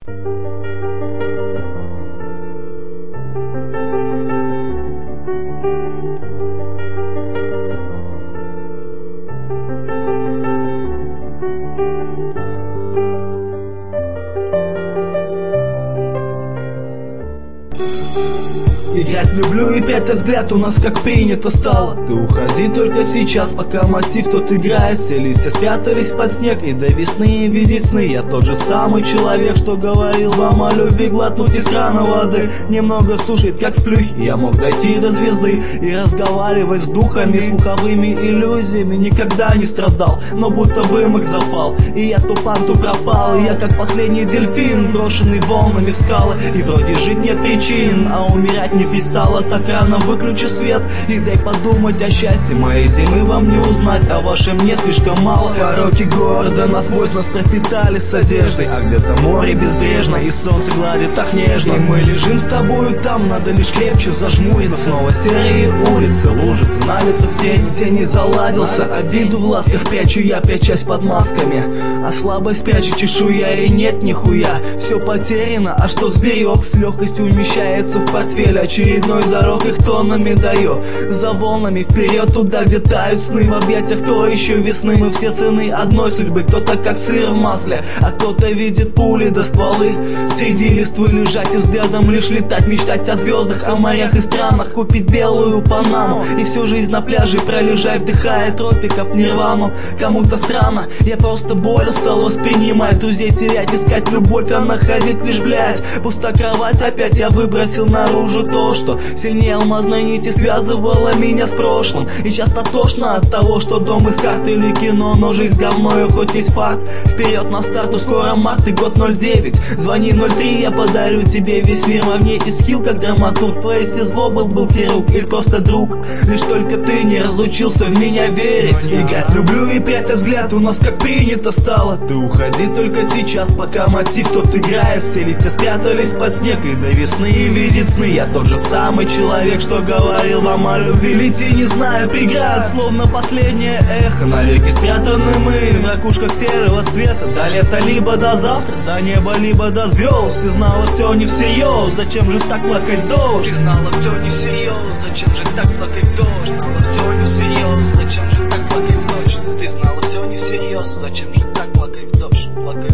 Играть люблю и прятать взгляд, у нас как принято стало. Ты уходи только сейчас, пока мотив тот играет. Все листья спрятались под снег, и до весны видеть сны. Я тот же самый человек, что говорил вам о любви. Глотнуть из крана воды немного сушит, как с плюхи. Я мог дойти до звезды и разговаривать с духами, слуховыми иллюзиями. Никогда не страдал, но будто вымок запал. И я то пан, то пропал. И я как последний дельфин, брошенный волнами в скалы. И вроде жить нет причин, а умирать не перестала. Так рано выключи свет и дай подумать о счастье. Моей зимы вам не узнать, а вашей мне слишком мало. Пороки города насквозь нас пропитали с одеждой, а где-то море безбрежно и солнце гладит так нежно. И мы лежим с тобою там, надо лишь крепче зажмуриться. Снова серые улицы, лужицы, налицы в тень. День не заладился, обиду в ласках прячу я, прячась под масками. А слабость прячу чешуя, и нет нихуя. Все потеряно, а что сберег, с легкостью умещается в портфель. Очередной зарок их тоннами даю. За волнами вперед туда, где тают сны. В объятиях кто еще весны. Мы все сыны одной судьбы. Кто-то как сыр в масле, а кто-то видит пули до стволы. Среди листвы лежать и взглядом лишь летать. Мечтать о звездах, о морях и странах. Купить белую панаму и всю жизнь на пляже пролежать, вдыхая тропиков нирвану. Кому-то странно, я просто боль устал воспринимать. Друзей терять, искать любовь, а находить лишь блять. Пуста кровать, опять я выбросил наружу то, что сильнее алмазной нити связывало меня с прошлым. И часто тошно от того, что дом из карт или кино. Но жизнь говно, и хоть есть факт. Вперед на старту, скоро март и год 09. Звони 03, я подарю тебе весь мир вовне. И скилл как драматург. Твоей если злобы был хирург или просто друг. Лишь только ты не разучился в меня верить. Играть люблю и прятать взгляд, у нас как принято стало. Ты уходи только сейчас, пока мотив тот играет. Все листья спрятались под снег, и до весны видит сны. Я тот же самый человек, что говорил вам о любви. Лети, не зная преград, словно последнее эхо. Навеки спрятаны мы в ракушках серого цвета. До лета либо до завтра, до неба либо до звезд. Ты знала все не всерьез, зачем же так плакать в дождь? Ты знала все не всерьез, зачем же так плакать в дождь? Знала все не всерьез, зачем же так плакать в дождь? Ты знала все не всерьез, зачем же так плакать в дождь? Плакать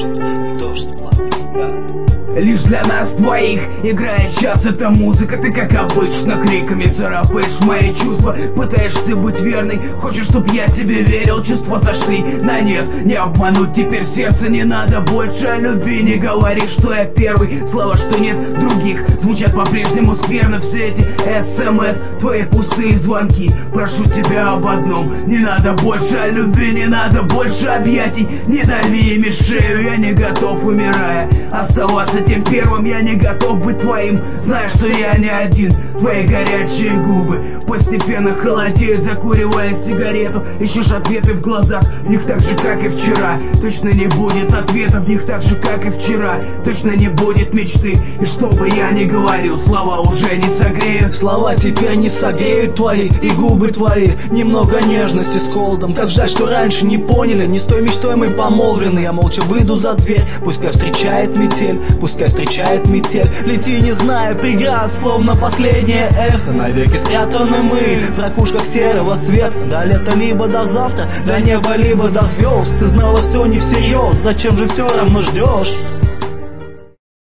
в дождь плакать, да. Лишь для нас двоих играет час эта музыка. Ты как обычно криками царапаешь мои чувства. Пытаешься быть верной, хочешь, чтоб я тебе верил. Чувства сошли на нет, не обмануть теперь сердце. Не надо больше о любви, не говори, что я первый. Слова, что нет других, звучат по-прежнему скверно. Все эти СМС, твои пустые звонки. Прошу тебя об одном, не надо больше о любви, не надо больше объятий. Не дави ими шею, я не готов, умирая, оставаться тем первым. Я не готов быть твоим, зная, что я не один. Твои горячие губы постепенно холодеют, закуривая сигарету. Ищешь ответы в глазах, в них так же, как и вчера. Точно не будет ответов, в них так же, как и вчера. Точно не будет мечты, и что бы я ни говорил, слова уже не согреют. Слова теперь не согреют твои, и губы твои. Немного нежности с холодом. Как жаль, что раньше не поняли, не с той мечтой мы помолвлены. Я молча выйду за дверь, пускай встречает метель, пускай встречает метель. Лети, не зная преград, словно последнее эхо. Навеки спрятаны мы в ракушках серого цвета. До лета либо до завтра, до неба либо до звезд. Ты знала все не всерьез, зачем же все равно ждешь?